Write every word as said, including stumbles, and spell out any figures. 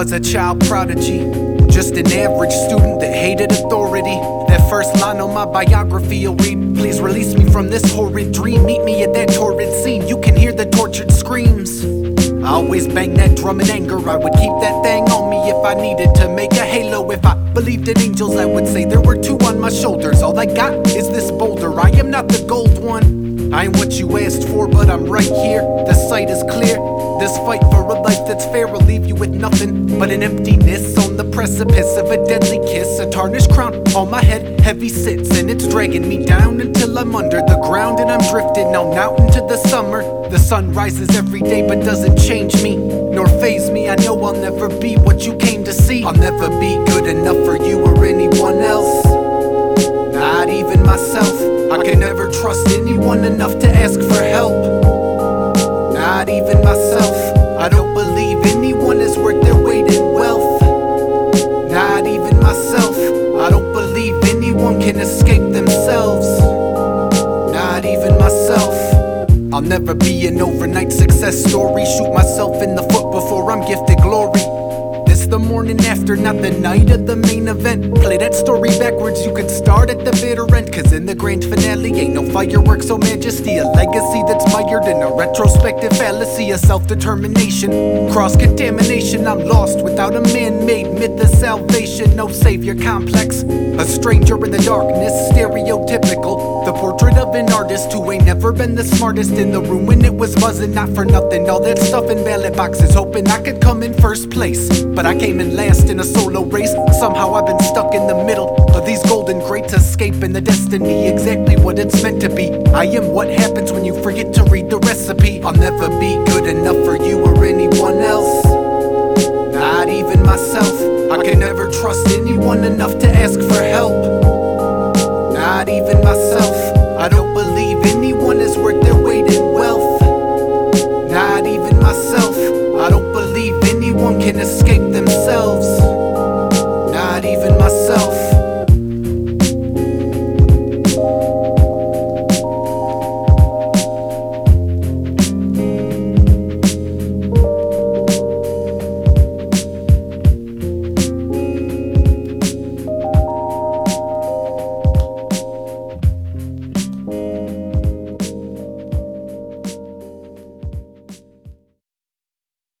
was a child prodigy, just an average student that hated authority. That first line on my biography you'll read, please release me from this horrid dream. Meet me at that torrid scene, you can hear the tortured screams. I always bang that drum in anger, I would keep that thing on me if I needed to make a halo. If I believed in angels, I would say there were two on my shoulders. All I got is this boulder, I am not the gold one. I ain't what you asked for, but I'm right here, the sight is clear. This fight for a life that's fair will leave you with nothing but an emptiness on the precipice of a deadly kiss. A tarnished crown on my head heavy sits, and it's dragging me down until I'm under the ground. And I'm drifting on out into the summer. The sun rises every day but doesn't change me nor faze me. I know I'll never be what you came to see. I'll never be good enough for you or anyone else, not even myself. I can never trust anyone enough to ask for help, not even myself. I don't believe anyone is worth their weight in wealth, not even myself. I don't believe anyone can escape themselves, not even myself. I'll never be an overnight success story, shoot myself in the foot before I'm gifted glory. This the morning after, not the night of the main event. Play that story backwards, you could start at the bitter end, cause in the grand finale ain't no fireworks or majesty. A legacy that's mired in a retrospective fallacy of self-determination, cross-contamination. I'm lost without a man-made myth of salvation. No savior complex, a stranger in the darkness, stereotypical. The portrait of an artist who ain't never been the smartest in the room when it was buzzing. Not for nothing, all that stuff in ballot boxes, hoping I could come in first place, but I came in last in a solo race. Somehow I've been stuck in the middle of these golden greats, escaping the destiny, exactly what it's meant to be. I am what happens when you forget to read the recipe. I'll never be good enough for you or anyone else, not even myself. I can never trust anyone enough to ask for help, not even myself. I don't believe anyone is worth their weight in wealth, not even myself. I don't believe anyone can escape themselves, not even myself.